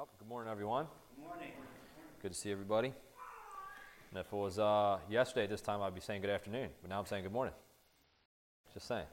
Well, good morning, everyone. Good morning. Good to see everybody. And if it was yesterday at this time, I'd be saying good afternoon, but now I'm saying good morning. Just saying.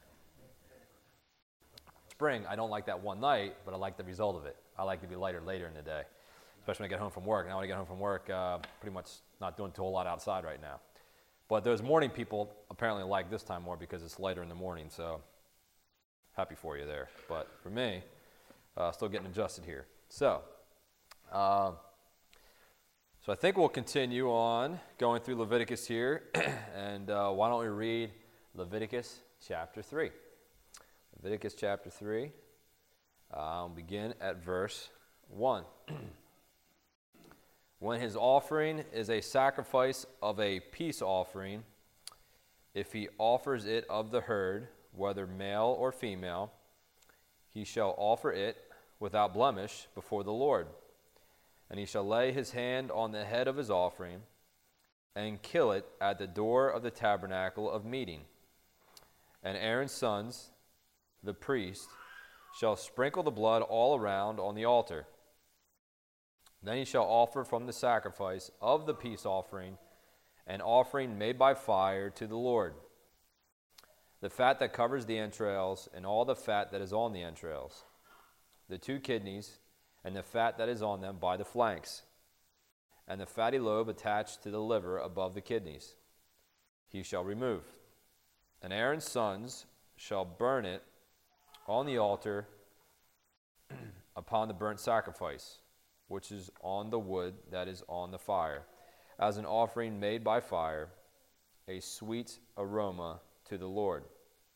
Spring, I don't like that one night, but I like the result of it. I like to be lighter later in the day, especially when I get home from work. Now when I get home from work, pretty much not doing a whole lot outside right now. But those morning people apparently like this time more because it's lighter in the morning, so happy for you there. But for me, still getting adjusted here. So I think we'll continue on going through Leviticus here, and why don't we read Leviticus chapter 3. Leviticus chapter 3, begin at verse 1. When his offering is a sacrifice of a peace offering, if he offers it of the herd, whether male or female, he shall offer it without blemish before the Lord. And he shall lay his hand on the head of his offering and kill it at the door of the tabernacle of meeting. And Aaron's sons, the priest, shall sprinkle the blood all around on the altar. Then he shall offer from the sacrifice of the peace offering an offering made by fire to the Lord, the fat that covers the entrails and all the fat that is on the entrails, the 2 kidneys and the fat that is on them by the flanks, and the fatty lobe attached to the liver above the kidneys, he shall remove. And Aaron's sons shall burn it on the altar upon the burnt sacrifice, which is on the wood that is on the fire, as an offering made by fire, a sweet aroma to the Lord.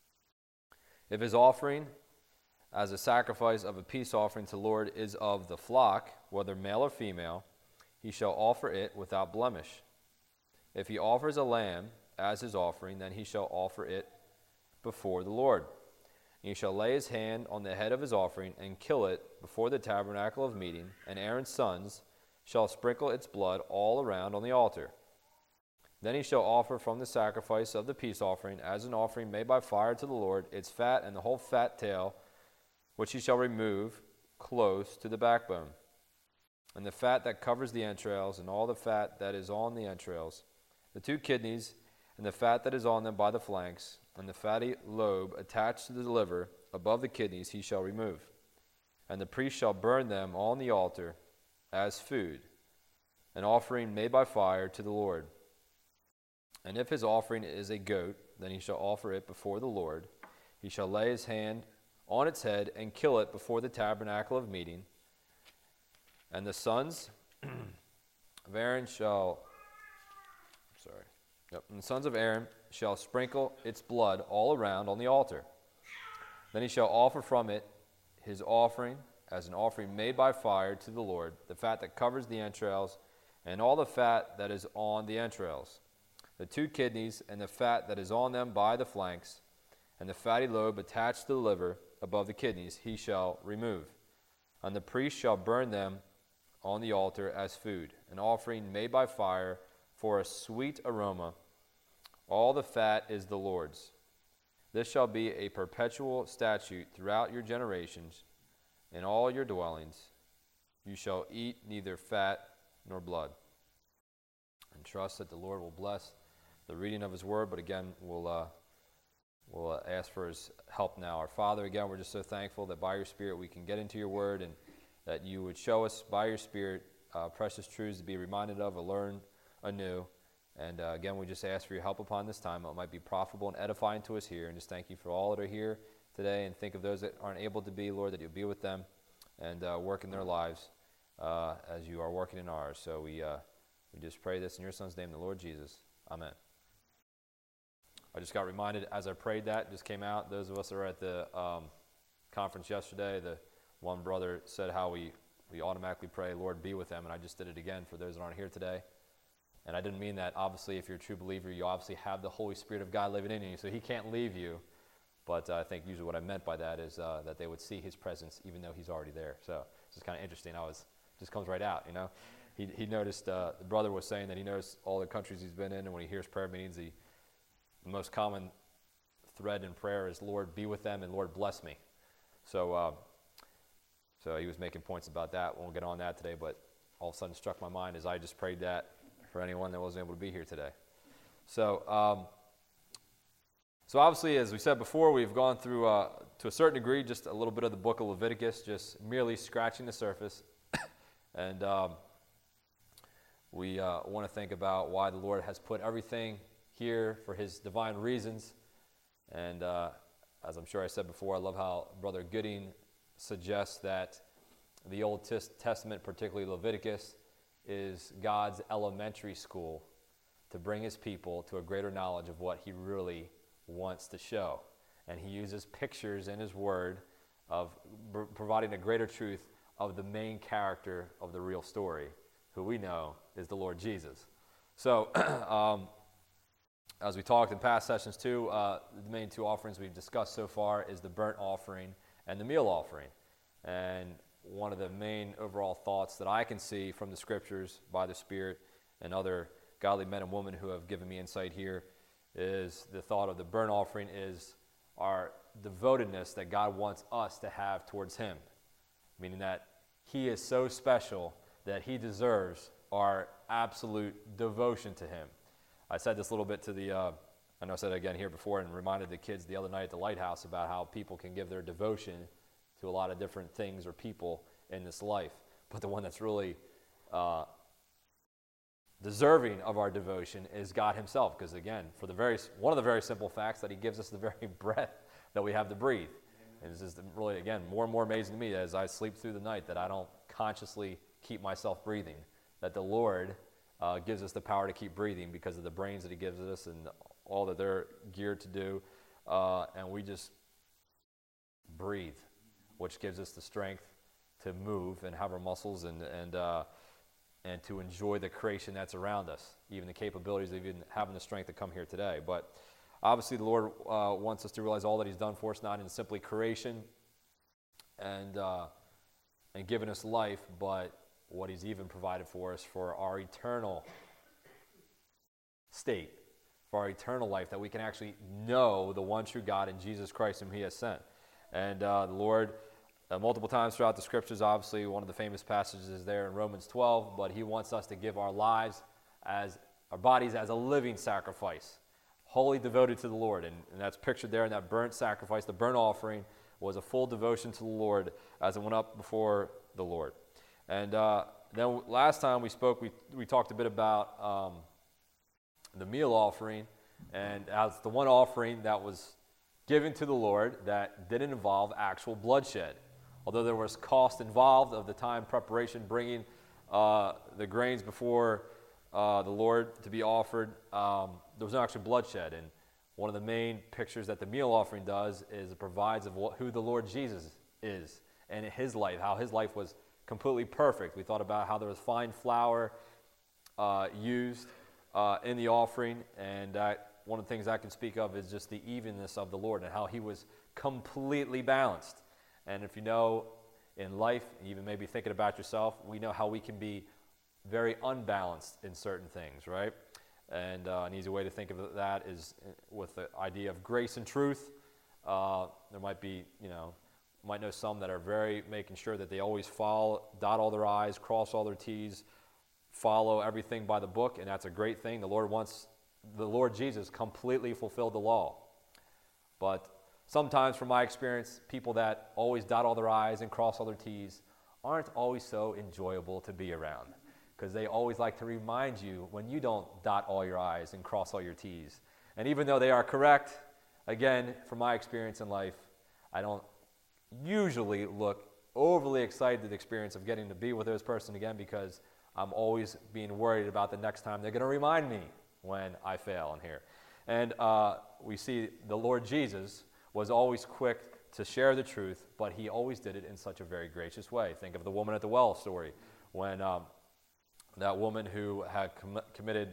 If his offering as a sacrifice of a peace offering to the Lord is of the flock, whether male or female, he shall offer it without blemish. If he offers a lamb as his offering, then he shall offer it before the Lord. And he shall lay his hand on the head of his offering and kill it before the tabernacle of meeting, and Aaron's sons shall sprinkle its blood all around on the altar. Then he shall offer from the sacrifice of the peace offering as an offering made by fire to the Lord its fat and the whole fat tail, which he shall remove close to the backbone, and the fat that covers the entrails and all the fat that is on the entrails, the 2 kidneys and the fat that is on them by the flanks, and the fatty lobe attached to the liver above the kidneys he shall remove. And the priest shall burn them on the altar as food, an offering made by fire to the Lord. And if his offering is a goat, then he shall offer it before the Lord. He shall lay his hand on its head and kill it before the tabernacle of meeting. And the sons of Aaron and the sons of Aaron shall sprinkle its blood all around on the altar. Then he shall offer from it his offering as an offering made by fire to the Lord, the fat that covers the entrails and all the fat that is on the entrails, the 2 kidneys and the fat that is on them by the flanks, and the fatty lobe attached to the liver above the kidneys he shall remove. And the priest shall burn them on the altar as food, an offering made by fire for a sweet aroma. All the fat is the Lord's. This shall be a perpetual statute throughout your generations in all your dwellings. You shall eat neither fat nor blood. And trust that the Lord will bless the reading of his word, but again, we'll ask for his help now. Our Father, again, we're just so thankful that by your Spirit we can get into your word and that you would show us by your Spirit precious truths to be reminded of or learn anew. And again, we just ask for your help upon this time. It might be profitable and edifying to us here. And just thank you for all that are here today. And think of those that aren't able to be, Lord, that you'll be with them and work in their lives as you are working in ours. So we just pray this in your Son's name, the Lord Jesus. Amen. I just got reminded as I prayed that, just came out. Those of us that were at the conference yesterday, the one brother said how we automatically pray, Lord, be with them. And I just did it again for those that aren't here today. And I didn't mean that. Obviously, if you're a true believer, you obviously have the Holy Spirit of God living in you, so he can't leave you. But I think usually what I meant by that is that they would see his presence even though he's already there. So it's just kind of interesting. Just comes right out, you know. He noticed, the brother was saying that he noticed all the countries he's been in, and when he hears prayer meetings, the most common thread in prayer is, Lord, be with them and Lord, bless me. So So he was making points about that. We won't get on that today, but all of a sudden struck my mind as I just prayed that for anyone that wasn't able to be here today. So, so obviously, as we said before, we've gone through, to a certain degree, just a little bit of the book of Leviticus, just merely scratching the surface. And we want to think about why the Lord has put everything here for his divine reasons. And as I'm sure I said before, I love how Brother Gooding suggests that the Old Testament, particularly Leviticus, is God's elementary school to bring his people to a greater knowledge of what he really wants to show. And he uses pictures in his word of providing a greater truth of the main character of the real story, who we know is the Lord Jesus. So, as we talked in past sessions too, the main two offerings we've discussed so far is the burnt offering and the meal offering. And one of the main overall thoughts that I can see from the scriptures by the Spirit and other godly men and women who have given me insight here is the thought of the burnt offering is our devotedness that God wants us to have towards him, meaning that he is so special that he deserves our absolute devotion to him. I said this a little bit to the, I know I said it again here before and reminded the kids the other night at the Lighthouse about how people can give their devotion to a lot of different things or people in this life. But the one that's really deserving of our devotion is God himself, because again, for one of the very simple facts that he gives us the very breath that we have to breathe. And it's just really, again, more and more amazing to me as I sleep through the night that I don't consciously keep myself breathing, that the Lord gives us the power to keep breathing because of the brains that he gives us and all that they're geared to do, and we just breathe, which gives us the strength to move and have our muscles and to enjoy the creation that's around us, even the capabilities of even having the strength to come here today. But obviously the Lord wants us to realize all that he's done for us, not in simply creation and giving us life, but what he's even provided for us for our eternal state, for our eternal life, that we can actually know the one true God in Jesus Christ whom he has sent. And the Lord, multiple times throughout the scriptures, obviously one of the famous passages is there in Romans 12, but he wants us to give our lives our bodies as a living sacrifice, wholly devoted to the Lord. And that's pictured there in that burnt sacrifice. The burnt offering was a full devotion to the Lord as it went up before the Lord. And then last time we spoke, we talked a bit about the meal offering, and as the one offering that was given to the Lord that didn't involve actual bloodshed. Although there was cost involved of the time preparation, bringing the grains before the Lord to be offered, there was no actual bloodshed. And one of the main pictures that the meal offering does is it provides of who the Lord Jesus is and his life, how his life was completely perfect. We thought about how there was fine flour used in the offering, and one of the things I can speak of is just the evenness of the Lord and how he was completely balanced. And if you know in life, even maybe thinking about yourself, we know how we can be very unbalanced in certain things, right? And an easy way to think of that is with the idea of grace and truth. There might be, might know some that are very making sure that they always dot all their I's, cross all their T's, follow everything by the book, and that's a great thing. The Lord Jesus completely fulfilled the law. But sometimes, from my experience, people that always dot all their I's and cross all their T's aren't always so enjoyable to be around, because they always like to remind you when you don't dot all your I's and cross all your T's. And even though they are correct, again, from my experience in life, I don't usually look overly excited at the experience of getting to be with this person again, because I'm always being worried about the next time they're going to remind me when I fail in here. And we see the Lord Jesus was always quick to share the truth, but he always did it in such a very gracious way. Think of the woman at the well story, when that woman who had committed,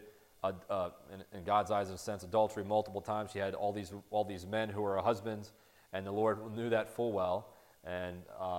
in God's eyes, in a sense, adultery multiple times. She had all these men who were her husbands, and the Lord knew that full well, and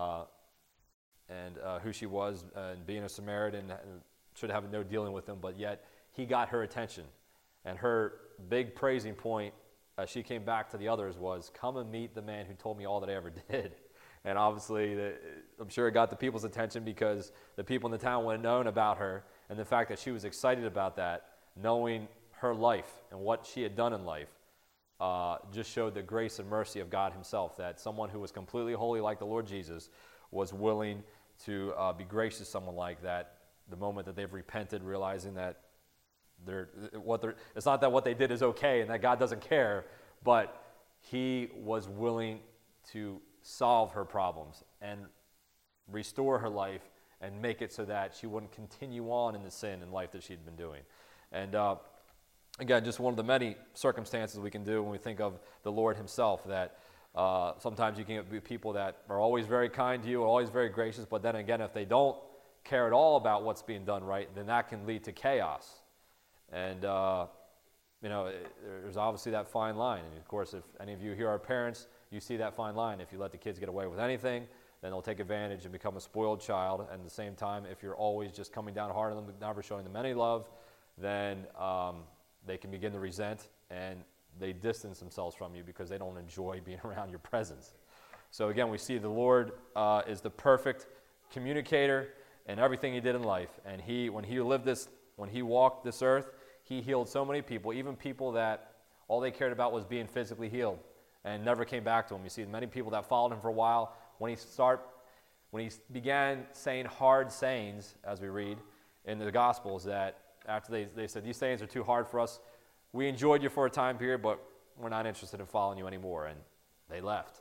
who she was, and being a Samaritan, should have no dealing with him, but yet he got her attention. And her big praising point as she came back to the others was, "Come and meet the man who told me all that I ever did." And obviously I'm sure it got the people's attention because the people in the town would have known about her, and the fact that she was excited about that, knowing her life and what she had done in life, just showed the grace and mercy of God himself, that someone who was completely holy like the Lord Jesus was willing to be gracious to someone like that the moment that they've repented, realizing that it's not that what they did is okay and that God doesn't care, but he was willing to solve her problems and restore her life and make it so that she wouldn't continue on in the sin and life that she'd been doing. And again, just one of the many circumstances we can do when we think of the Lord himself, that sometimes you can be people that are always very kind to you, always very gracious, but then again, if they don't care at all about what's being done right, then that can lead to chaos. And, there's obviously that fine line. And, of course, if any of you here are parents, you see that fine line. If you let the kids get away with anything, then they'll take advantage and become a spoiled child. And at the same time, if you're always just coming down hard on them, never showing them any love, then they can begin to resent, and they distance themselves from you because they don't enjoy being around your presence. So again, we see the Lord is the perfect communicator in everything he did in life. And when he walked this earth, he healed so many people, even people that all they cared about was being physically healed and never came back to him. You see many people that followed him for a while, when he began saying hard sayings, as we read in the Gospels, that after they said, these sayings are too hard for us, we enjoyed you for a time period, but we're not interested in following you anymore, and they left.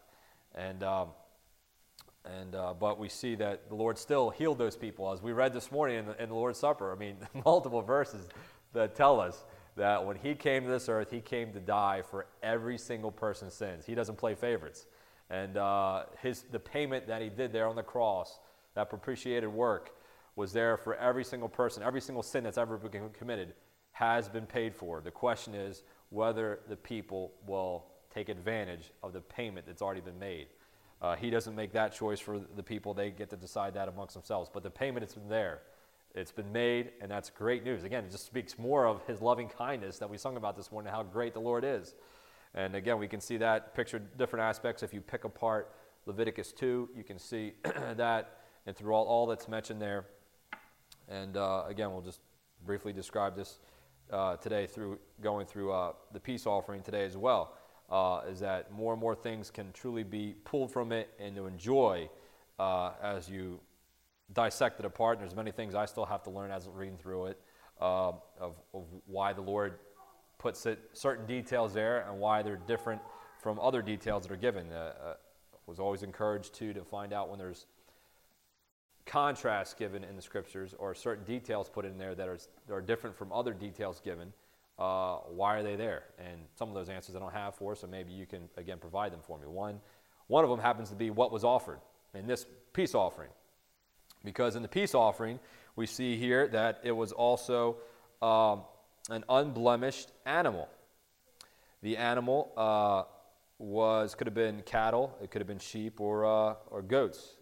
But we see that the Lord still healed those people, as we read this morning in the Lord's Supper. I mean, multiple verses that tell us that when he came to this earth, he came to die for every single person's sins. He doesn't play favorites. And the payment that he did there on the cross, that propitiated work, was there for every single person. Every single sin that's ever been committed has been paid for. The question is whether the people will take advantage of the payment that's already been made. He doesn't make that choice for the people. They get to decide that amongst themselves. But the payment has been there. It's been made, and that's great news. Again, it just speaks more of his loving kindness that we sung about this morning, how great the Lord is. And again, we can see that pictured different aspects. If you pick apart Leviticus 2, you can see that, and through all that's mentioned there. And again, we'll just briefly describe this today through going through the peace offering today as well, is that more and more things can truly be pulled from it and to enjoy as you dissect it apart. And there's many things I still have to learn as I'm reading through it, of why the Lord puts certain details there and why they're different from other details that are given. Was always encouraged to find out when there's contrasts given in the scriptures or certain details put in there that are different from other details given. Why are they there? And some of those answers I don't have for, so maybe you can again provide them for me. One of them happens to be what was offered in this peace offering, because in the peace offering we see here that it was also an unblemished animal. The animal could have been cattle, it could have been sheep or goats.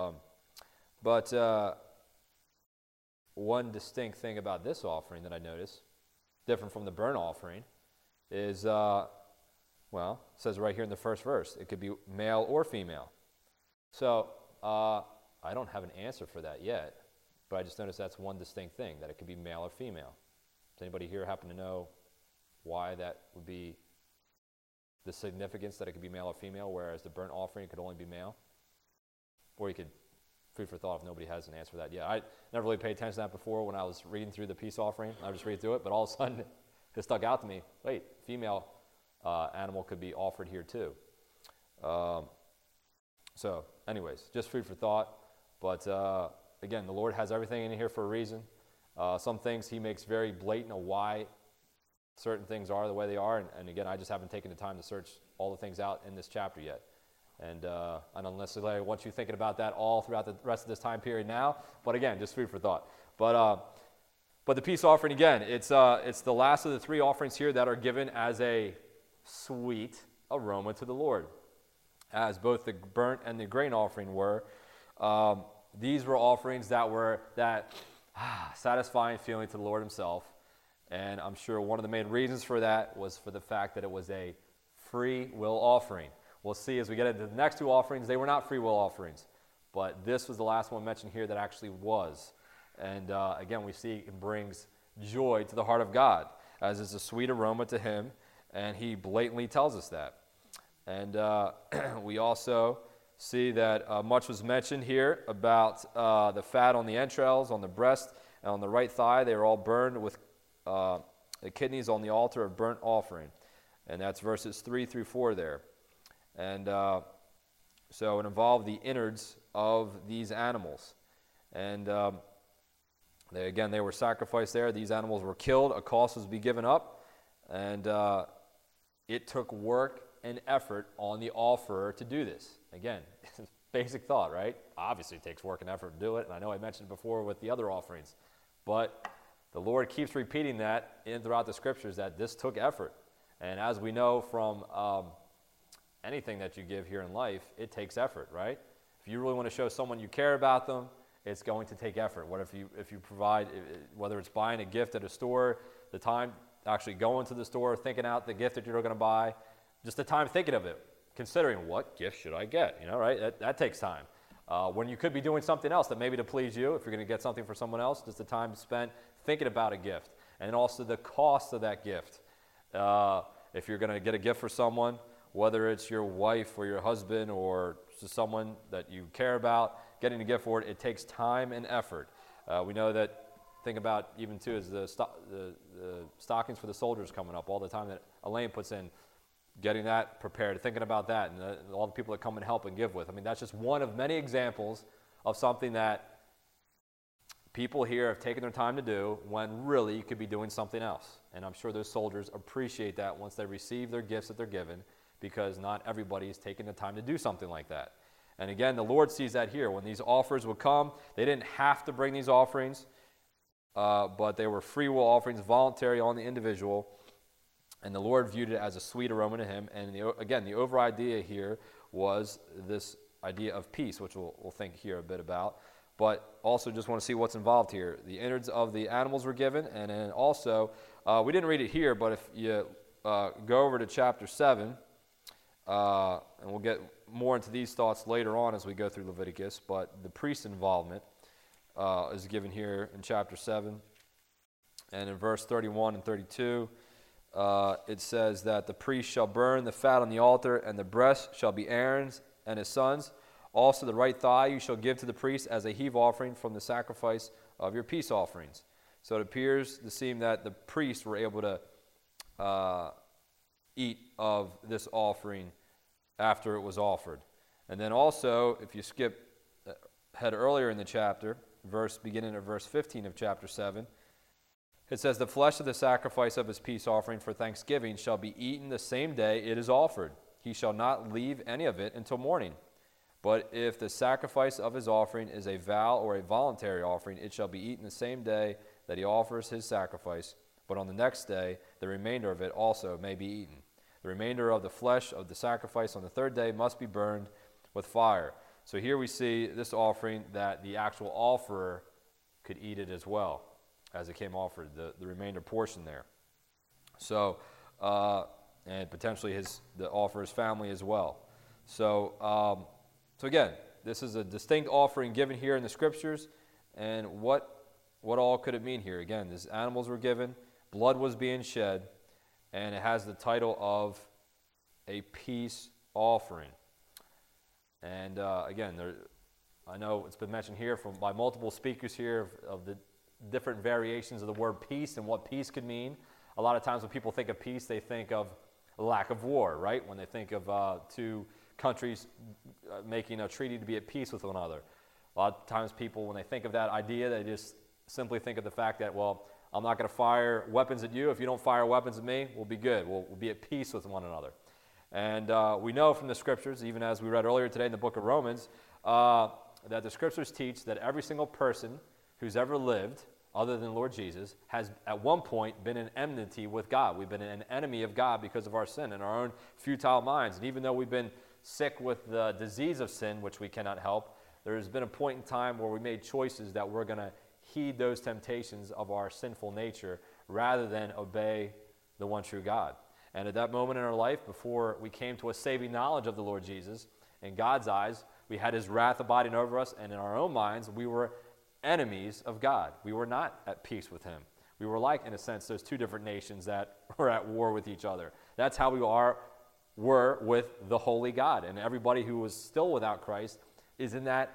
But one distinct thing about this offering that I notice, different from the burnt offering, is, it says right here in the first verse, it could be male or female. So I don't have an answer for that yet, but I just noticed that's one distinct thing, that it could be male or female. Does anybody here happen to know why that would be the significance, that it could be male or female, whereas the burnt offering could only be male? Or you could, food for thought if nobody has an answer for that. Yeah, I never really paid attention to that before when I was reading through the peace offering. I was just reading through it, but all of a sudden it stuck out to me. Wait, female animal could be offered here too. So anyways, just food for thought. But again, the Lord has everything in here for a reason. Some things he makes very blatant of why certain things are the way they are. And again, I just haven't taken the time to search all the things out in this chapter yet. And I don't necessarily want you thinking about that all throughout the rest of this time period now. But again, just food for thought. But the peace offering, again, it's the last of the three offerings here that are given as a sweet aroma to the Lord. As both the burnt and the grain offering were, these were offerings that were that satisfying feeling to the Lord himself. And I'm sure one of the main reasons for that was for the fact that it was a free will offering. We'll see as we get into the next two offerings, they were not free will offerings. But this was the last one mentioned here that actually was. And again, we see it brings joy to the heart of God, as is a sweet aroma to him, and he blatantly tells us that. And we also see that much was mentioned here about the fat on the entrails, on the breast, and on the right thigh. They were all burned with the kidneys on the altar of burnt offering. And that's verses 3 through 4 there. And so it involved the innards of these animals. And they were sacrificed there. These animals were killed. A cost was to be given up. And it took work and effort on the offerer to do this. Again, basic thought, right? Obviously it takes work and effort to do it. And I know I mentioned before with the other offerings. But the Lord keeps repeating that throughout the scriptures, that this took effort. And as we know from anything that you give here in life, it takes effort, right? If you really want to show someone you care about them, it's going to take effort. What if you provide, whether it's buying a gift at a store, the time actually going to the store, thinking out the gift that you're going to buy, just the time thinking of it, considering what gift should I get, right? That takes time. When you could be doing something else that maybe to please you, if you're going to get something for someone else, just the time spent thinking about a gift, and also the cost of that gift. If you're going to get a gift for someone, whether it's your wife or your husband or just someone that you care about, getting a gift for it, it takes time and effort. We know that, think about even too, is the stockings for the soldiers coming up, all the time that Elaine puts in, getting that prepared, thinking about that, and all the people that come and help and give with. I mean, that's just one of many examples of something that people here have taken their time to do when really you could be doing something else. And I'm sure those soldiers appreciate that once they receive their gifts that they're given, because not everybody is taking the time to do something like that. And again, the Lord sees that here. When these offers would come, they didn't have to bring these offerings, but they were free will offerings, voluntary on the individual. And the Lord viewed it as a sweet aroma to him. And again, the over idea here was this idea of peace, which we'll think here a bit about. But also just want to see what's involved here. The innards of the animals were given. And then also, we didn't read it here, but if you go over to chapter 7, and we'll get more into these thoughts later on as we go through Leviticus, but the priest's involvement is given here in chapter 7. And in verse 31 and 32, it says that the priest shall burn the fat on the altar, and the breast shall be Aaron's and his sons. Also the right thigh you shall give to the priest as a heave offering from the sacrifice of your peace offerings. So it appears to seem that the priests were able to eat of this offering after it was offered. And then also, if you skip head earlier in the chapter, beginning at verse 15 of chapter 7, it says, the flesh of the sacrifice of his peace offering for thanksgiving shall be eaten the same day it is offered. He shall not leave any of it until morning. But if the sacrifice of his offering is a vow or a voluntary offering, it shall be eaten the same day that he offers his sacrifice. But on the next day, the remainder of it also may be eaten. The remainder of the flesh of the sacrifice on the third day must be burned with fire. So here we see this offering that the actual offerer could eat it as well as it came offered, the remainder portion there. So, and potentially the offerer's family as well. So again, this is a distinct offering given here in the scriptures. And what all could it mean here? Again, these animals were given, blood was being shed, and it has the title of a peace offering. And again, I know it's been mentioned here by multiple speakers here of the different variations of the word peace and what peace could mean. A lot of times when people think of peace, they think of lack of war, right? When they think of two countries making a treaty to be at peace with one another. A lot of times people, when they think of that idea, they just simply think of the fact that, well, I'm not going to fire weapons at you. If you don't fire weapons at me, we'll be good. We'll be at peace with one another. And we know from the scriptures, even as we read earlier today in the book of Romans, that the scriptures teach that every single person who's ever lived, other than Lord Jesus, has at one point been in enmity with God. We've been an enemy of God because of our sin and our own futile minds. And even though we've been sick with the disease of sin, which we cannot help, there's been a point in time where we made choices that we're going to heed those temptations of our sinful nature rather than obey the one true God. And at that moment in our life, before we came to a saving knowledge of the Lord Jesus, in God's eyes, We had his wrath abiding over us, and in our own minds, we were enemies of God. We were not at peace with him. We were like, in a sense, those two different nations that were at war with each other. That's how we were with the holy God. And everybody who was still without Christ is in that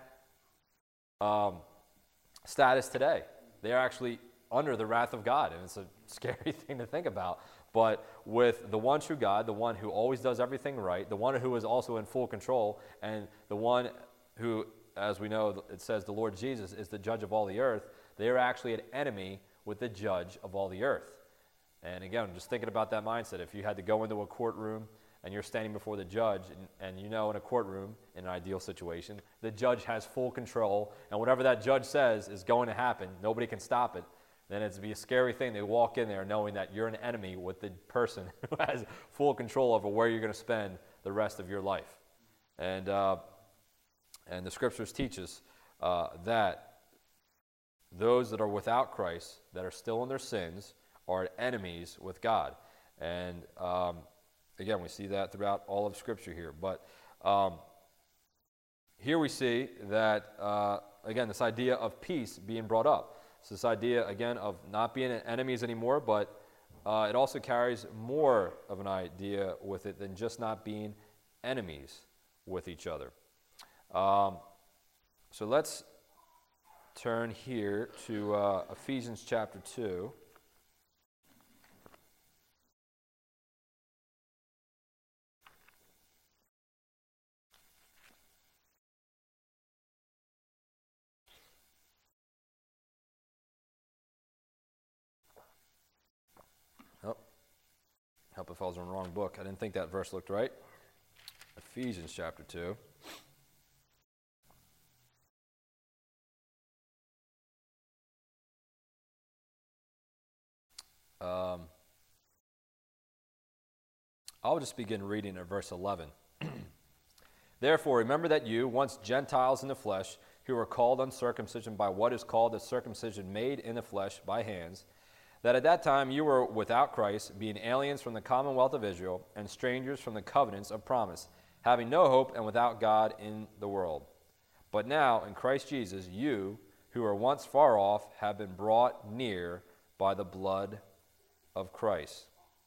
status today. They are actually under the wrath of God, and it's a scary thing to think about. But with the one true God, the one who always does everything right, the one who is also in full control, and the one who, as we know, it says the Lord Jesus is the judge of all the earth, they are actually an enemy with the judge of all the earth. And again, just thinking about that mindset, if you had to go into a courtroom and you're standing before the judge, and you know in a courtroom, in an ideal situation, the judge has full control, and whatever that judge says is going to happen, nobody can stop it, then it'd be a scary thing to walk in there knowing that you're an enemy with the person who has full control over where you're going to spend the rest of your life. And the scriptures teach us that those that are without Christ, that are still in their sins, are enemies with God. And again, we see that throughout all of Scripture here. But here we see that, again, this idea of peace being brought up. So this idea, again, of not being enemies anymore, but it also carries more of an idea with it than just not being enemies with each other. So let's turn here to Ephesians chapter 2. Help if I was in the wrong book. I didn't think that verse looked right. Ephesians chapter 2. I'll just begin reading at verse 11. Therefore, remember that you, once Gentiles in the flesh, who were called uncircumcision by what is called the circumcision made in the flesh by hands, that at that time you were without Christ, being aliens from the commonwealth of Israel, and strangers from the covenants of promise, having no hope and without God in the world. But now, in Christ Jesus, you, who were once far off, have been brought near by the blood of Christ.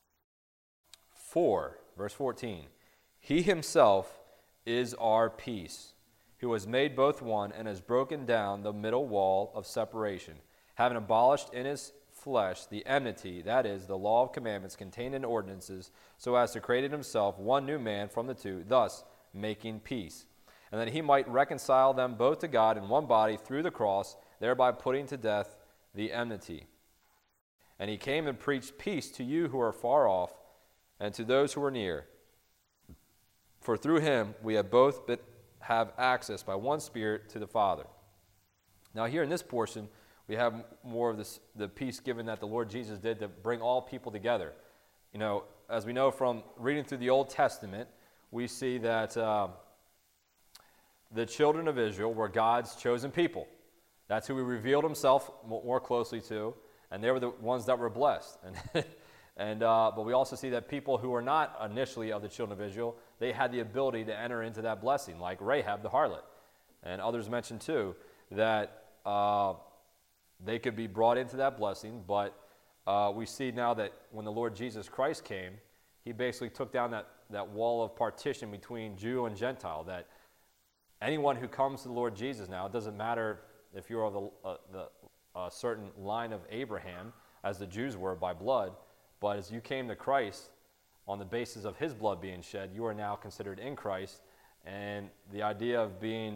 For, verse 14, he himself is our peace, who has made both one and has broken down the middle wall of separation, having abolished in his flesh the enmity, that is, the law of commandments contained in ordinances, so as to create in himself one new man from the two, thus making peace, and that he might reconcile them both to God in one body through the cross, thereby putting to death the enmity. And he came and preached peace to you who are far off, and to those who are near. For through him we have both have access by one Spirit to the Father. Now here in this portion, we have more of the peace given that the Lord Jesus did to bring all people together. You know, as we know from reading through the Old Testament, we see that the children of Israel were God's chosen people. That's who he revealed himself more closely to, and they were the ones that were blessed. But we also see that people who were not initially of the children of Israel, they had the ability to enter into that blessing, like Rahab the harlot. And others mentioned too that they could be brought into that blessing, but we see now that when the Lord Jesus Christ came, he basically took down that wall of partition between Jew and Gentile, that anyone who comes to the Lord Jesus now, it doesn't matter if you're of the certain line of Abraham, as the Jews were by blood, but as you came to Christ on the basis of his blood being shed, you are now considered in Christ, and the idea of being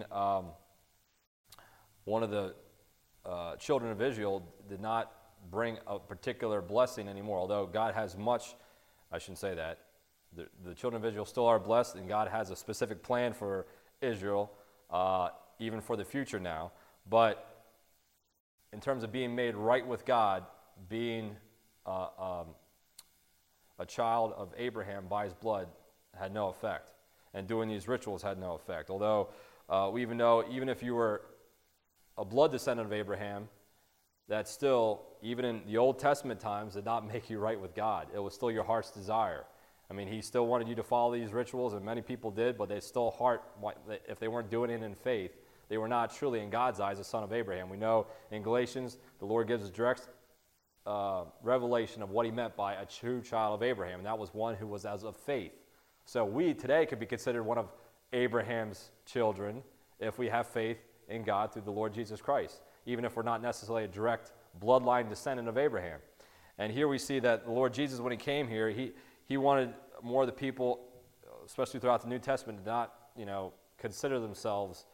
one of the children of Israel did not bring a particular blessing anymore, although God has much, I shouldn't say that, the children of Israel still are blessed, and God has a specific plan for Israel, even for the future now, but in terms of being made right with God, being a child of Abraham by his blood had no effect, and doing these rituals had no effect, although we even know, even if you were a blood descendant of Abraham, that still, even in the Old Testament times, did not make you right with God. It was still your heart's desire. I mean, he still wanted you to follow these rituals, and many people did, but they still if they weren't doing it in faith, they were not truly, in God's eyes, a son of Abraham. We know in Galatians, the Lord gives us direct revelation of what he meant by a true child of Abraham, and that was one who was as of faith. So we today could be considered one of Abraham's children if we have faith in God through the Lord Jesus Christ, even if we're not necessarily a direct bloodline descendant of Abraham. And here we see that the Lord Jesus, when he came here, he wanted more of the people, especially throughout the New Testament, to not, consider themselves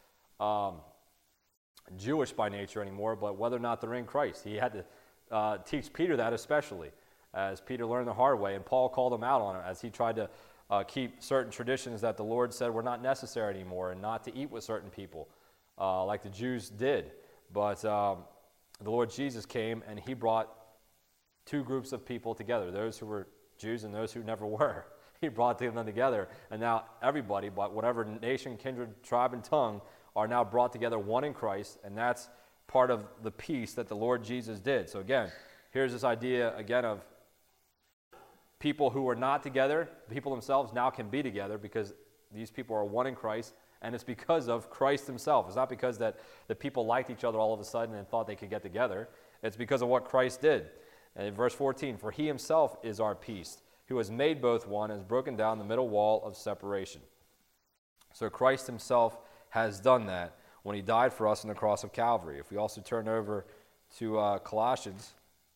Jewish by nature anymore, but whether or not they're in Christ. He had to teach Peter that, especially, as Peter learned the hard way, and Paul called him out on it as he tried to keep certain traditions that the Lord said were not necessary anymore, and not to eat with certain people, like the Jews did. But the Lord Jesus came, and he brought two groups of people together, those who were Jews and those who never were. He brought them together, and now everybody, but whatever nation, kindred, tribe, and tongue, are now brought together, one in Christ, and that's part of the peace that the Lord Jesus did. So again, here's this idea again of people who are not together, people themselves now can be together because these people are one in Christ, and it's because of Christ himself. It's not because that the people liked each other all of a sudden and thought they could get together. It's because of what Christ did. And in verse 14, for he himself is our peace, who has made both one and has broken down the middle wall of separation. So Christ himself has done that when he died for us on the cross of Calvary. If we also turn over to Colossians,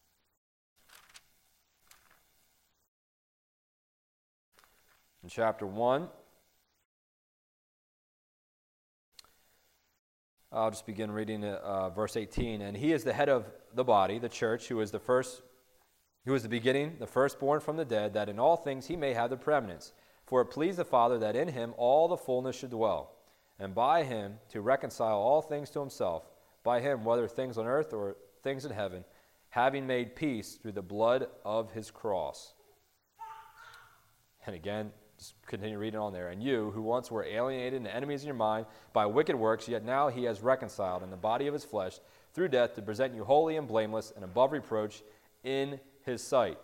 in chapter 1, I'll just begin reading verse 18. And he is the head of the body, the church, who is the beginning, the firstborn from the dead, that in all things he may have the preeminence. For it pleased the Father that in him all the fullness should dwell, and by him to reconcile all things to himself, by him, whether things on earth or things in heaven, having made peace through the blood of his cross. And again, just continue reading on there. And you, who once were alienated and enemies in your mind by wicked works, yet now he has reconciled in the body of his flesh through death to present you holy and blameless and above reproach in his sight.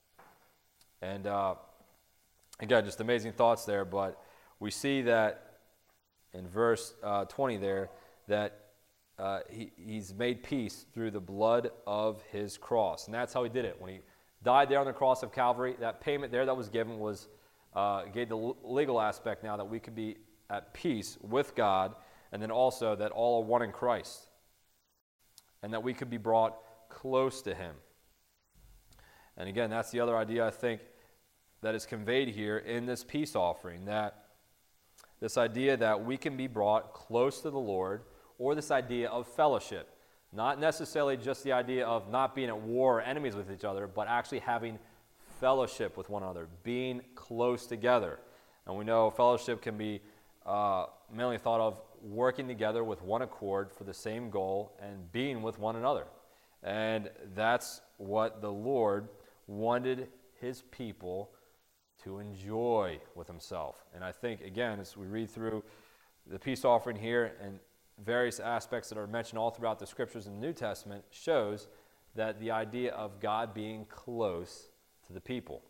And again, just amazing thoughts there, but we see that in verse 20 there, that he's made peace through the blood of his cross. And that's how he did it. When he died there on the cross of Calvary, that payment there that was given was gave the legal aspect now that we could be at peace with God, and then also that all are one in Christ, and that we could be brought close to him. And again, that's the other idea I think that is conveyed here in this peace offering, that this idea that we can be brought close to the Lord, or this idea of fellowship. Not necessarily just the idea of not being at war or enemies with each other, but actually having fellowship with one another, being close together. And we know fellowship can be mainly thought of working together with one accord for the same goal and being with one another. And that's what the Lord wanted his people to enjoy with himself. And I think, again, as we read through the peace offering here and various aspects that are mentioned all throughout the scriptures in the New Testament, shows that the idea of God being close to the people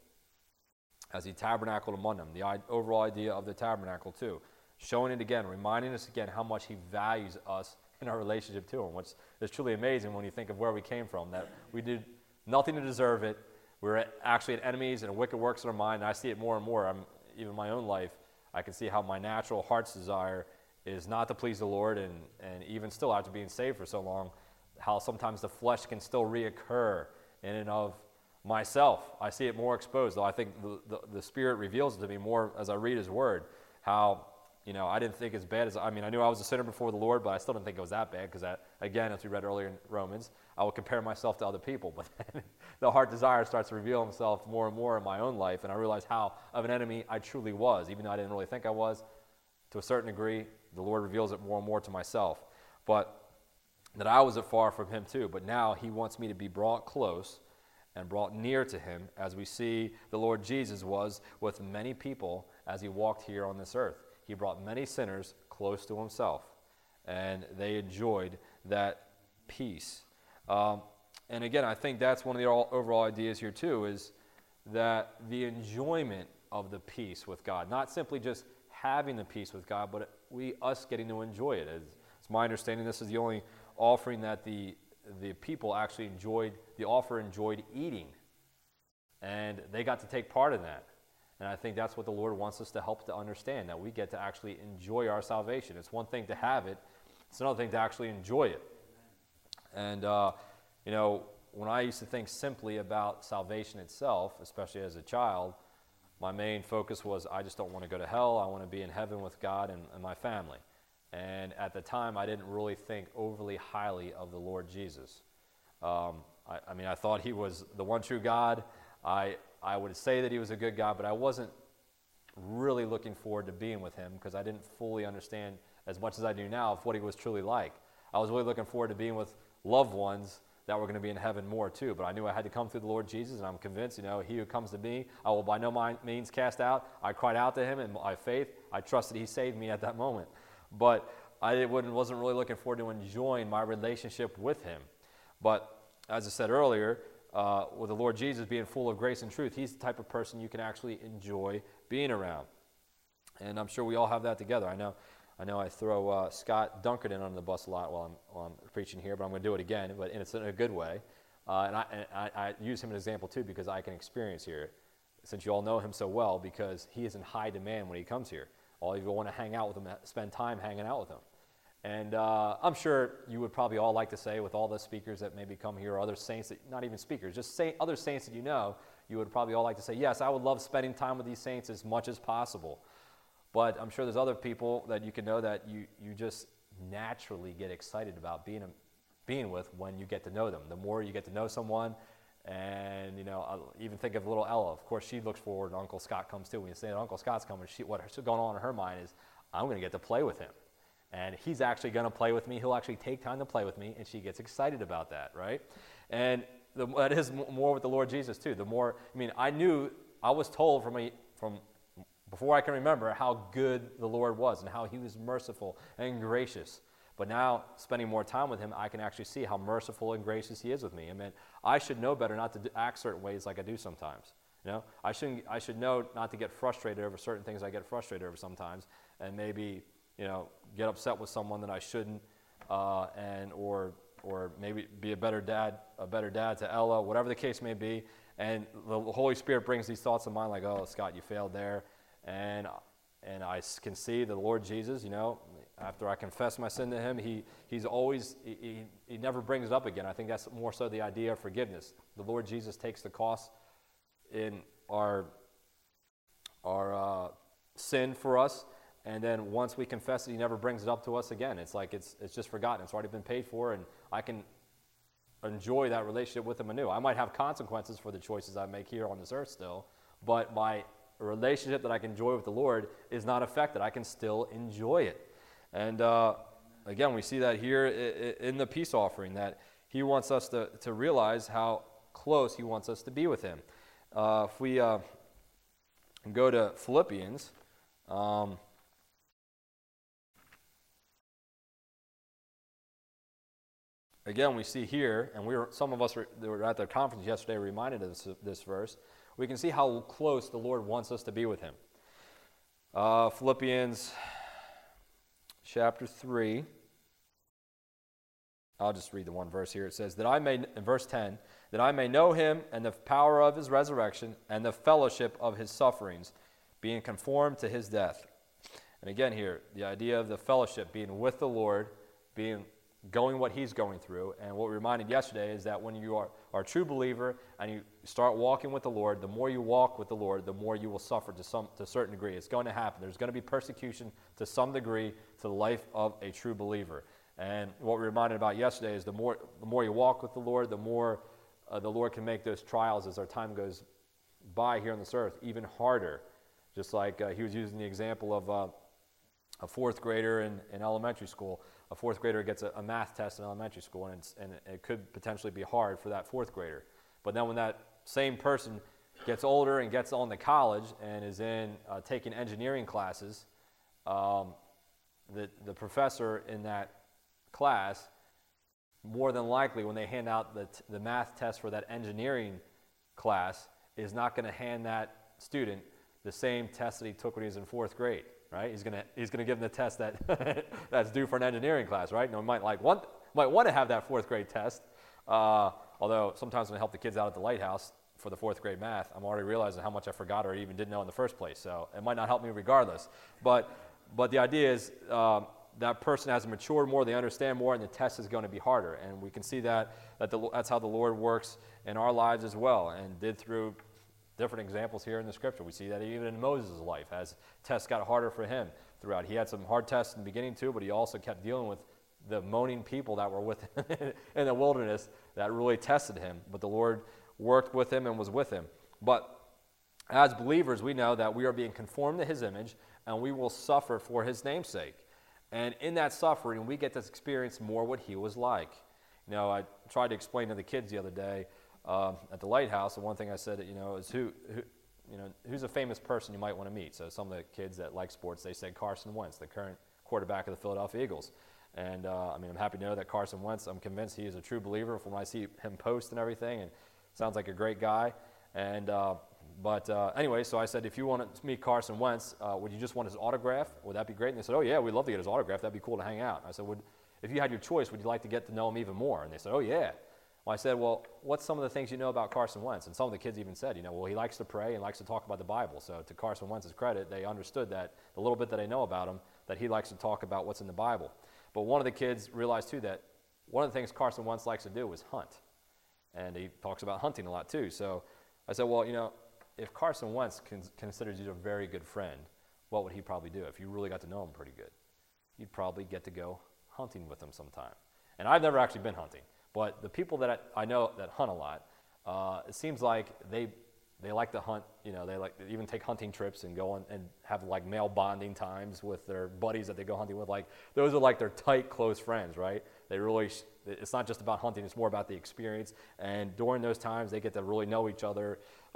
as he tabernacled among them, the overall idea of the tabernacle too, showing it again, reminding us again how much he values us in our relationship to him, which is truly amazing when you think of where we came from, that we did nothing to deserve it. We were actually at enemies and wicked works in our mind, and I see it more and more. Even in my own life, I can see how my natural heart's desire is not to please the Lord, and even still after being saved for so long, how sometimes the flesh can still reoccur in and of myself. I see it more exposed, though I think the Spirit reveals it to me more as I read his word, how, I didn't think as bad as, I knew I was a sinner before the Lord, but I still didn't think it was that bad, because again, as we read earlier in Romans, I will compare myself to other people, but then the heart desire starts to reveal himself more and more in my own life, and I realize how of an enemy I truly was, even though I didn't really think I was. To a certain degree, the Lord reveals it more and more to myself, but that I was far from him too, but now he wants me to be brought close and brought near to him, as we see the Lord Jesus was with many people as he walked here on this earth. He brought many sinners close to himself, and they enjoyed that peace. And again, I think that's one of the overall ideas here too, is that the enjoyment of the peace with God. Not simply just having the peace with God, but us getting to enjoy it. It's my understanding this is the only offering that the people actually enjoyed, the offer enjoyed eating. And they got to take part in that. And I think that's what the Lord wants us to help to understand, that we get to actually enjoy our salvation. It's one thing to have it. It's another thing to actually enjoy it. And, when I used to think simply about salvation itself, especially as a child, my main focus was I just don't want to go to hell. I want to be in heaven with God and my family. And at the time, I didn't really think overly highly of the Lord Jesus. I thought he was the one true God. I would say that he was a good God, but I wasn't really looking forward to being with him because I didn't fully understand as much as I do now of what he was truly like. I was really looking forward to being with loved ones that were going to be in heaven more too, but I knew I had to come through the Lord Jesus, and I'm convinced, he who comes to me, I will by no means cast out. I cried out to him in my faith. I trusted he saved me at that moment. But I wasn't really looking forward to enjoying my relationship with him. But as I said earlier, with the Lord Jesus being full of grace and truth, he's the type of person you can actually enjoy being around. And I'm sure we all have that together. I know I throw Scott Dunkerton under the bus a lot while I'm preaching here, but I'm going to do it again, but it's in a good way. And I use him as an example too because I can experience here, since you all know him so well, because he is in high demand when he comes here. All of you want to hang out with him, spend time hanging out with him. And I'm sure you would probably all like to say, with all the speakers that maybe come here, or other saints, that, not even speakers, just other saints that you would probably all like to say, yes, I would love spending time with these saints as much as possible. But I'm sure there's other people that you can know that you just naturally get excited about being with when you get to know them. The more you get to know someone, and I'll even think of little Ella. Of course, she looks forward when Uncle Scott comes too. When you say that Uncle Scott's coming, what's going on in her mind is, I'm going to get to play with him. And he's actually going to play with me. He'll actually take time to play with me, and she gets excited about that, right? And that is more with the Lord Jesus too. I was told from before I can remember how good the Lord was and how he was merciful and gracious. But now, spending more time with him, I can actually see how merciful and gracious he is with me. I should know better not to act certain ways like I do sometimes. I should know not to get frustrated over certain things I get frustrated over sometimes, and maybe get upset with someone that I shouldn't, or maybe be a better dad to Ella, whatever the case may be. And the Holy Spirit brings these thoughts in mind, like, oh, Scott, you failed there. And I can see the Lord Jesus, after I confess my sin to him, he's always, he never brings it up again. I think that's more so the idea of forgiveness. The Lord Jesus takes the cost in our sin for us, and then once we confess it, he never brings it up to us again. It's like it's just forgotten. It's already been paid for, and I can enjoy that relationship with him anew. I might have consequences for the choices I make here on this earth still, but my relationship that I can enjoy with the Lord is not affected. I can still enjoy it. And again, we see that here in the peace offering, that he wants us to realize how close he wants us to be with him. If we go to Philippians, again, we see here, and some of us that were at the conference yesterday reminded us of this verse. We can see how close the Lord wants us to be with him. Philippians chapter 3. I'll just read the one verse here. It says, in verse 10, that I may know him and the power of his resurrection and the fellowship of his sufferings, being conformed to his death. And again here, the idea of the fellowship, being with the Lord, going what he's going through. And what we reminded yesterday is that when you are a true believer and you start walking with the Lord, the more you walk with the Lord, the more you will suffer to a certain degree. It's going to happen. There's going to be persecution to some degree to the life of a true believer. And what we reminded about yesterday is the more you walk with the Lord, the more the Lord can make those trials as our time goes by here on this earth even harder. Just like he was using the example of a fourth grader in elementary school. A fourth grader gets a math test in elementary school, and it could potentially be hard for that fourth grader. But then when that same person gets older and gets on to college and is taking engineering classes, the professor in that class, more than likely when they hand out the math test for that engineering class, is not going to hand that student the same test that he took when he was in 4th grade, right? He's gonna give him the test that that's due for an engineering class, right? And might want to have that 4th grade test. Although sometimes when I help the kids out at the Lighthouse for the 4th grade math, I'm already realizing how much I forgot or even didn't know in the first place. So it might not help me regardless. But the idea is that person has matured more, they understand more, and the test is going to be harder. And we can see that's how the Lord works in our lives as well, and did through different examples here in the Scripture. We see that even in Moses' life, as tests got harder for him throughout. He had some hard tests in the beginning too, but he also kept dealing with the moaning people that were with him in the wilderness that really tested him. But the Lord worked with him and was with him. But as believers, we know that we are being conformed to his image, and we will suffer for his name's sake. And in that suffering, we get to experience more what he was like. You know, I tried to explain to the kids the other day at the Lighthouse, and one thing I said, is who's a famous person you might want to meet? So some of the kids that like sports, they said Carson Wentz, the current quarterback of the Philadelphia Eagles. And I'm happy to know that Carson Wentz, I'm convinced he is a true believer from when I see him post and everything, and sounds like a great guy. And anyway, so I said, if you want to meet Carson Wentz, would you just want his autograph? Would that be great? And they said, oh yeah, we'd love to get his autograph. That'd be cool to hang out. I said, if you had your choice, would you like to get to know him even more? And they said, oh yeah. Well, I said, well, what's some of the things you know about Carson Wentz? And some of the kids even said, well, he likes to pray and likes to talk about the Bible. So to Carson Wentz's credit, they understood that the little bit that I know about him, that he likes to talk about what's in the Bible. But one of the kids realized too that one of the things Carson Wentz likes to do is hunt. And he talks about hunting a lot too. So I said, well, if Carson Wentz considers you a very good friend, what would he probably do if you really got to know him pretty good? You'd probably get to go hunting with him sometime. And I've never actually been hunting, but the people that I know that hunt a lot, it seems like they like to hunt. They like to even take hunting trips and go on and have like male bonding times with their buddies that they go hunting with. Like those are like their tight, close friends, right? They really, it's not just about hunting; it's more about the experience. And during those times, they get to really know each other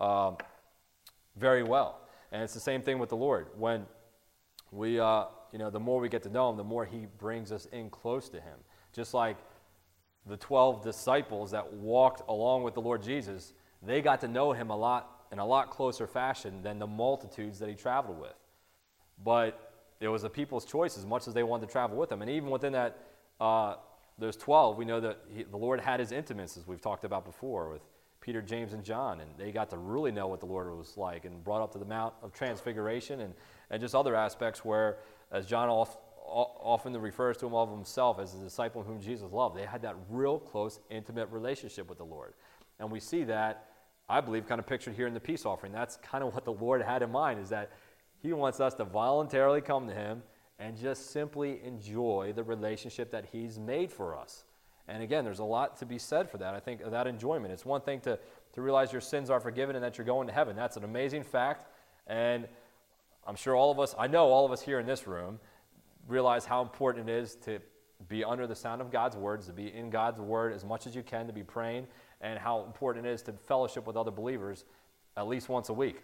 very well. And it's the same thing with the Lord. When we, the more we get to know him, the more he brings us in close to him. Just like the 12 disciples that walked along with the Lord Jesus, they got to know him in a lot closer fashion than the multitudes that he traveled with. But it was the people's choice as much as they wanted to travel with him. And even within that, those 12, we know that the Lord had his intimates, as we've talked about before, with Peter, James, and John, and they got to really know what the Lord was like, and brought up to the Mount of Transfiguration, and just other aspects where, as John often refers to him of himself as the disciple whom Jesus loved, they had that real close, intimate relationship with the Lord. And we see that, I believe, kind of pictured here in the peace offering. That's kind of what the Lord had in mind, is that he wants us to voluntarily come to him and just simply enjoy the relationship that he's made for us. And again, there's a lot to be said for that. I think of that enjoyment. It's one thing to realize your sins are forgiven and that you're going to heaven. That's an amazing fact. And I'm sure I know all of us here in this room realize how important it is to be under the sound of God's words, to be in God's word as much as you can, to be praying, and how important it is to fellowship with other believers at least once a week.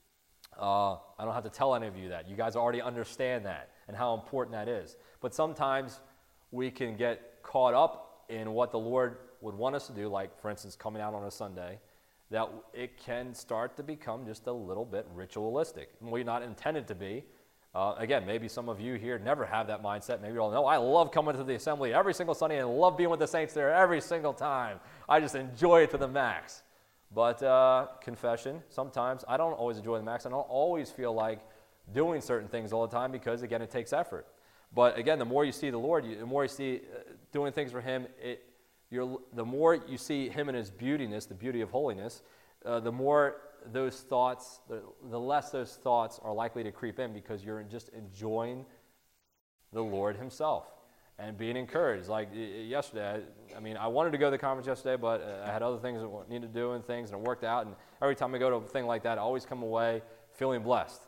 I don't have to tell any of you that. You guys already understand that and how important that is. But sometimes we can get caught up in what the Lord would want us to do, like, for instance, coming out on a Sunday, that it can start to become just a little bit ritualistic. We're not intended to be. Again, maybe some of you here never have that mindset. Maybe you're all, no, I love coming to the assembly every single Sunday and love being with the saints there every single time. I just enjoy it to the max. But confession, sometimes I don't always enjoy the max. I don't always feel like doing certain things all the time because, again, it takes effort. But again, the more you see the Lord, the more you see doing things for him, the more you see him in his beautiness, the beauty of holiness, the more those thoughts, the less those thoughts are likely to creep in, because you're just enjoying the Lord himself and being encouraged. Like yesterday, I wanted to go to the conference yesterday, but I had other things that I needed to do and things, and it worked out. And every time I go to a thing like that, I always come away feeling blessed.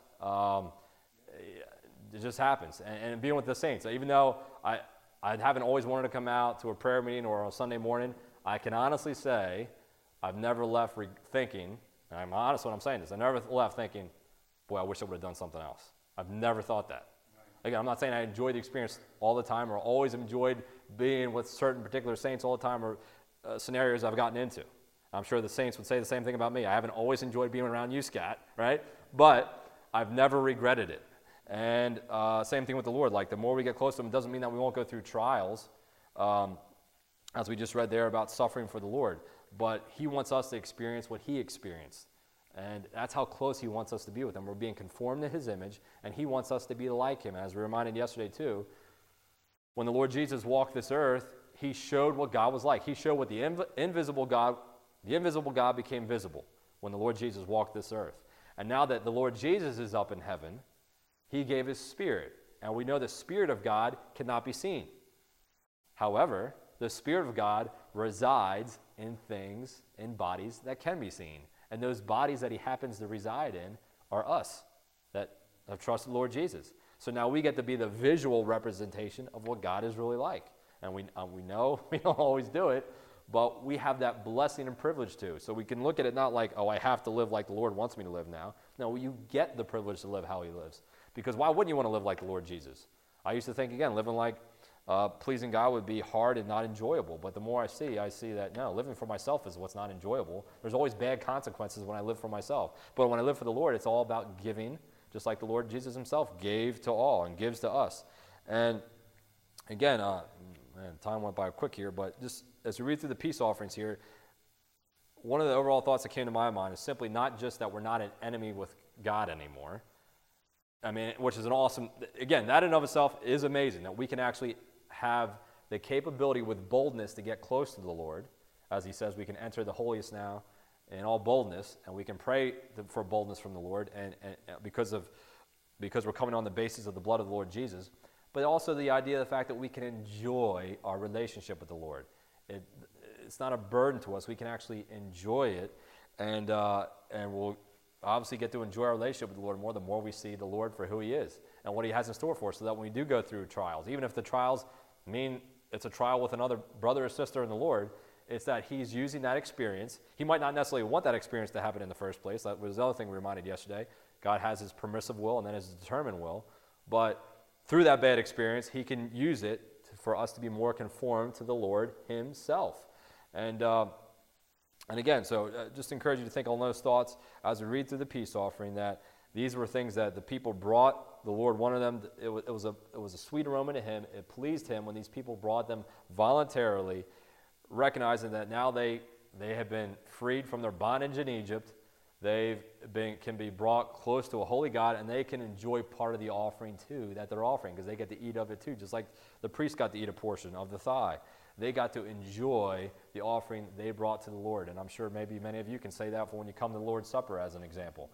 It just happens. And being with the saints, even though I haven't always wanted to come out to a prayer meeting or on a Sunday morning, I can honestly say I've never left thinking, and I'm honest when I'm saying this, I never left thinking, boy, I wish I would have done something else. I've never thought that. Again, I'm not saying I enjoy the experience all the time or always enjoyed being with certain particular saints all the time, or scenarios I've gotten into. I'm sure the saints would say the same thing about me. I haven't always enjoyed being around you, Scott, right? But I've never regretted it. And same thing with the Lord. Like, the more we get close to him, it doesn't mean that we won't go through trials, as we just read there about suffering for the Lord. But he wants us to experience what he experienced. And that's how close he wants us to be with him. We're being conformed to his image, and he wants us to be like him. As we reminded yesterday too, when the Lord Jesus walked this earth, he showed what God was like. He showed what the invisible God became visible when the Lord Jesus walked this earth. And now that the Lord Jesus is up in heaven, he gave his Spirit. And we know the Spirit of God cannot be seen. However, the Spirit of God resides in things, in bodies that can be seen. And those bodies that he happens to reside in are us that have trusted the Lord Jesus. So now we get to be the visual representation of what God is really like. And we know we don't always do it, but we have that blessing and privilege too. So we can look at it not like, oh, I have to live like the Lord wants me to live now. No, you get the privilege to live how he lives. Because why wouldn't you want to live like the Lord Jesus? I used to think, again, living like pleasing God would be hard and not enjoyable. But the more I see that, no, living for myself is what's not enjoyable. There's always bad consequences when I live for myself. But when I live for the Lord, it's all about giving, just like the Lord Jesus himself gave to all and gives to us. And again, time went by quick here, but just as we read through the peace offerings here, one of the overall thoughts that came to my mind is simply not just that we're not an enemy with God anymore. I mean, which is an awesome, again, that in of itself is amazing, that we can actually have the capability with boldness to get close to the Lord. As he says, we can enter the holiest now in all boldness, and we can pray for boldness from the Lord, and because we're coming on the basis of the blood of the Lord Jesus, but also the idea of the fact that we can enjoy our relationship with the Lord. It's not a burden to us. We can actually enjoy it, and we'll obviously get to enjoy our relationship with the Lord more the more we see the Lord for who he is and what he has in store for us, so that when we do go through trials, even if the trials mean it's a trial with another brother or sister in the Lord, it's that he's using that experience. He might not necessarily want that experience to happen in the first place. That was the other thing we reminded yesterday. God has his permissive will and then his determined will. But through that bad experience, he can use it for us to be more conformed to the Lord himself. And again, so just encourage you to think on those thoughts as we read through the peace offering, that these were things that the people brought. The Lord wanted them. It was a sweet aroma to him. It pleased him when these people brought them voluntarily, recognizing that now they have been freed from their bondage in Egypt. Can be brought close to a holy God, and they can enjoy part of the offering too that they're offering, because they get to eat of it too, just like the priest got to eat a portion of the thigh. They got to enjoy the offering they brought to the Lord. And I'm sure maybe many of you can say that for when you come to the Lord's Supper as an example.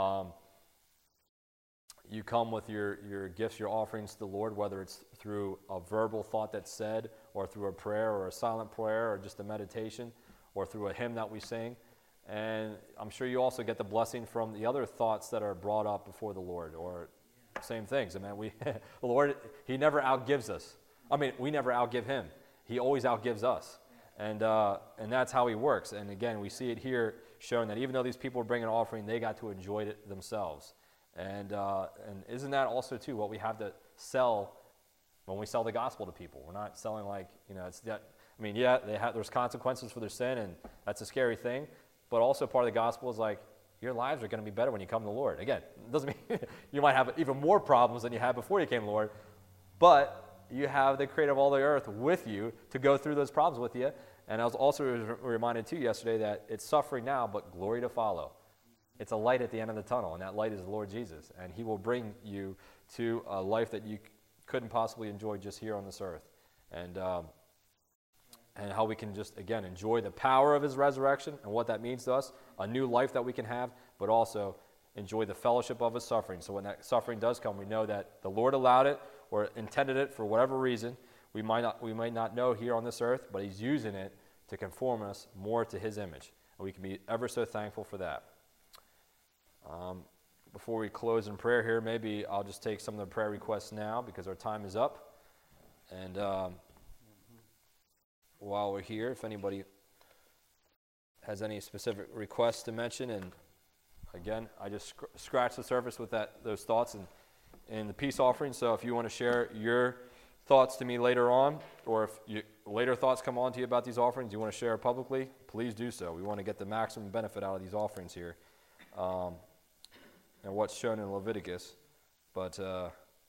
You come with your gifts, your offerings to the Lord, whether it's through a verbal thought that's said, or through a prayer or a silent prayer or just a meditation, or through a hymn that we sing. And I'm sure you also get the blessing from the other thoughts that are brought up before the Lord, or same things. I mean, the Lord, he never outgives us. I mean, we never outgive him. He always outgives us. And that's how he works. And again, we see it here shown that even though these people were bringing an offering, they got to enjoy it themselves. And isn't that also, too, what we have to sell when we sell the gospel to people? We're not selling like, it's that. I mean, yeah, there's consequences for their sin, and that's a scary thing. But also part of the gospel is like, your lives are going to be better when you come to the Lord. Again, it doesn't mean you might have even more problems than you had before you came to the Lord, but you have the creator of all the earth with you to go through those problems with you. And I was also reminded too yesterday that it's suffering now, but glory to follow. It's a light at the end of the tunnel, and that light is the Lord Jesus. And he will bring you to a life that you couldn't possibly enjoy just here on this earth. And how we can just, again, enjoy the power of his resurrection and what that means to us, a new life that we can have, but also enjoy the fellowship of his suffering. So when that suffering does come, we know that the Lord allowed it or intended it for whatever reason. We might not know here on this earth, but he's using it to conform us more to his image. And we can be ever so thankful for that. Before we close in prayer here, maybe I'll just take some of the prayer requests now because our time is up. And while we're here, if anybody has any specific requests to mention, and again, I just scratched the surface with those thoughts in the peace offering. So if you want to share your thoughts to me later on, or if later thoughts come on to you about these offerings you want to share publicly, please do so. We want to get the maximum benefit out of these offerings here. and what's shown in Leviticus, but